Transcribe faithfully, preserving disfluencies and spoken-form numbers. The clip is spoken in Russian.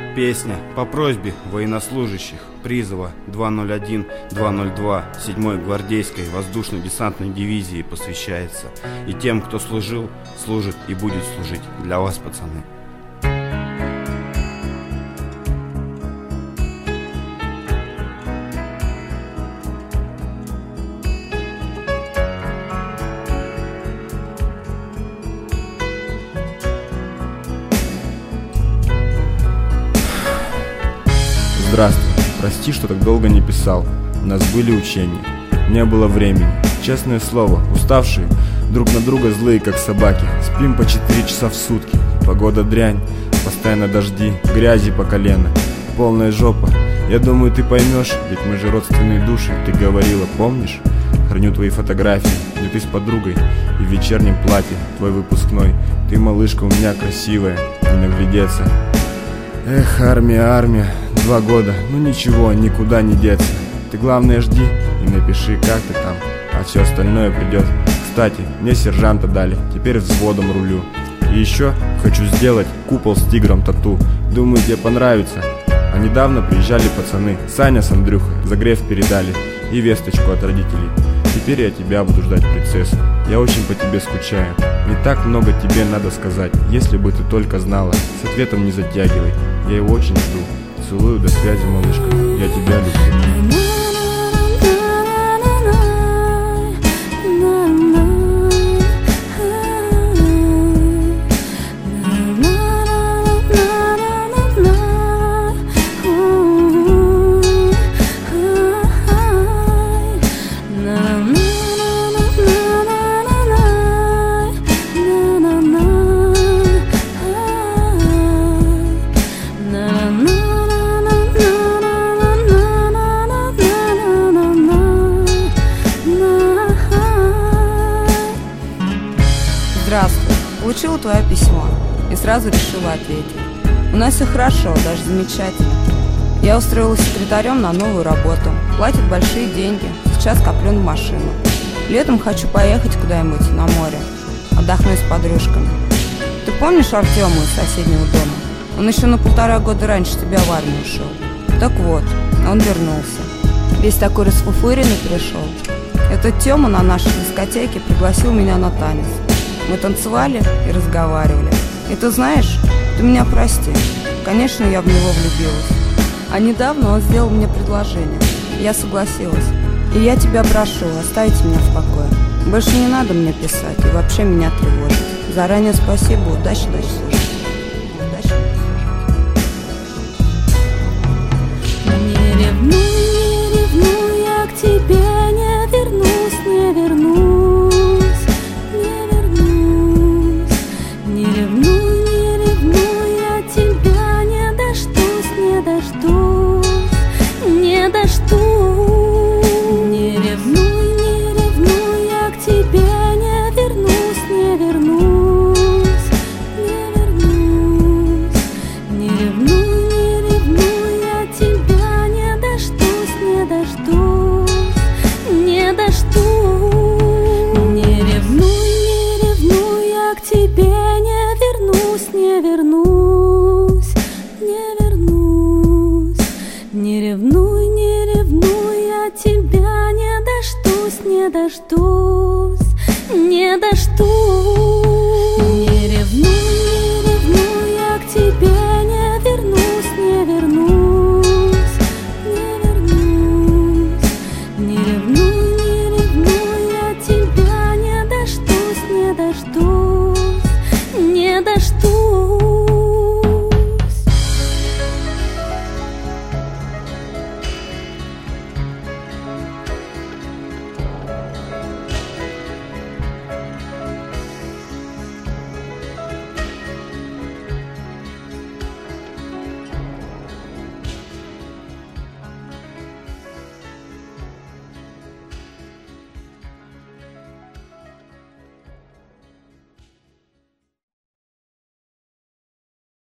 Песня по просьбе военнослужащих призыва два ноль один два ноль два седьмой гвардейской воздушно-десантной дивизии посвящается и тем, кто служил, служит и будет служить. Для вас, пацаны. Здравствуй, прости, что так долго не писал. У нас были учения, не было времени. Честное слово, уставшие, друг на друга злые, как собаки. Спим по четыре часа в сутки. Погода дрянь, постоянно дожди, грязи по колено, полная жопа. Я думаю, ты поймешь, ведь мы же родственные души. Ты говорила, помнишь? Храню твои фотографии, где ты с подругой и в вечернем платье, твой выпускной. Ты, малышка, у меня красивая, не наглядеться. Эх, армия, армия, два года, ну ничего, никуда не деться. Ты главное жди и напиши, как ты там, а все остальное придет. Кстати, мне сержанта дали, теперь взводом рулю. И еще хочу сделать купол с тигром тату. Думаю, тебе понравится. А недавно приезжали пацаны, Саня с Андрюхой, загрев передали и весточку от родителей. Теперь я тебя буду ждать, принцесса. Я очень по тебе скучаю. Не так много тебе надо сказать. Если бы ты только знала. С ответом не затягивай. Я его очень жду. Целую, до связи, малышка. Я тебя люблю. Здравствуй. Получила твое письмо и сразу решила ответить. У нас все хорошо, даже замечательно. Я устроилась секретарем на новую работу. Платят большие деньги. Сейчас коплю на машину. Летом хочу поехать куда-нибудь на море. Отдохнуть с подружками. Ты помнишь Артема из соседнего дома? Он еще на полтора года раньше тебя в армию ушел. Так вот, он вернулся. Весь такой расфуфыренный пришел. Этот Тема на нашей дискотеке пригласил меня на танец. Мы танцевали и разговаривали. И ты знаешь, ты меня прости. Конечно, я в него влюбилась. А недавно он сделал мне предложение. Я согласилась. И я тебя прошу, оставить меня в покое. Больше не надо мне писать и вообще меня тревожить. Заранее спасибо, удачи, удачи слушать. Удачи. Не ревнуй, не ревнуй, я к тебе не вернусь, не вернусь. Тебе